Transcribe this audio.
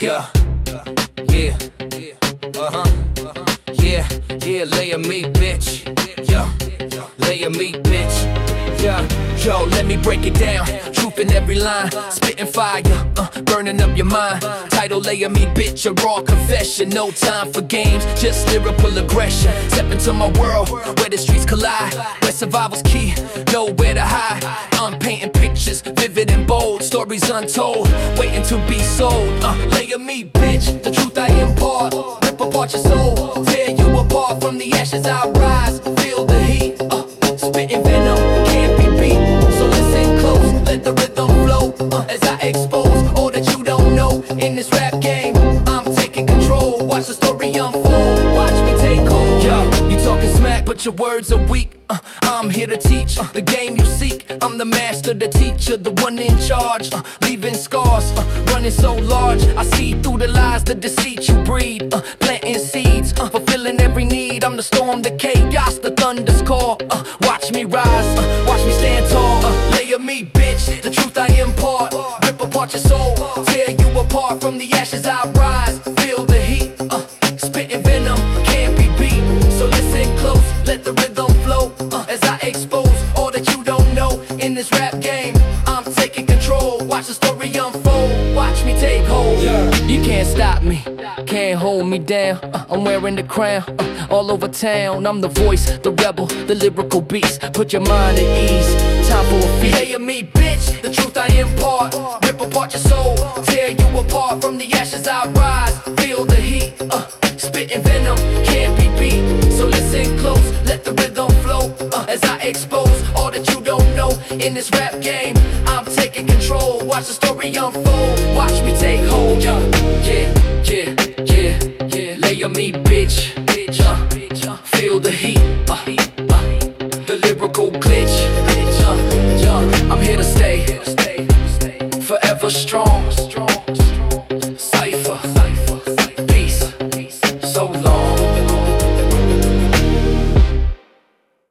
Yeah, yeah, yeah, yeah, lay on me, bitch. Yeah, lay on me, bitch. Yeah, yo, let me break it down. Truth in every line, spitting fire, burning up your mind. Title, lay on me, bitch, a raw confession. No time for games, just lyrical aggression. Step into my world, where the streets collide, where survival's key, nowhere to hide. I'm painting pictures, vivid and bold, stories untold, waiting to be sold. Lay on me, bitch, the truth I impart. Rip apart your soul, tear you apart. From the ashes I rise, feel the heat. Spitting venom, can't be beat. So listen close, let the rhythm flow, as I expose all that you don't know. In this rap game, I'm taking control. Watch the story unfold, watch me take hold. Yo, you talking smack, but your words are weak. I'm here to teach the game you seek. I'm the master, the teacher, the one in charge, leaving scars, running so large. I see through the lies, the deceit you breed, planting seeds, fulfilling every need. I'm the storm, the chaos, the thunder's call. Watch me rise, watch me stand tall. Lay on me, bitch, the truth I impart. Rip apart your soul, tear you apart. From the ashes I rise, feel the heat. Spitting venom, can't be beat. So listen close, let the rhythm flow, as I expose all that you don't know. In this rap game, I'm taking control. Watch the story unfold, watch me take hold. You can't stop me, can't hold me down. I'm wearing the crown, all over town. I'm the voice, the rebel, the lyrical beast. Put your mind at ease, time for a feast. Lay on me, bitch, the truth I impart. Rip apart your soul, tear you apart. From the ashes I rise, feel the heat. Spitting venom, can't be beat. So listen close, let the rhythm flow, as I expose all that you don't know. In this rap game, I'm taking control. Watch the story unfold, watch me take hold. Yeah, yeah, yeah, yeah. Lay on me, bitch. Feel the heat, the lyrical glitch. I'm here to stay, forever strong.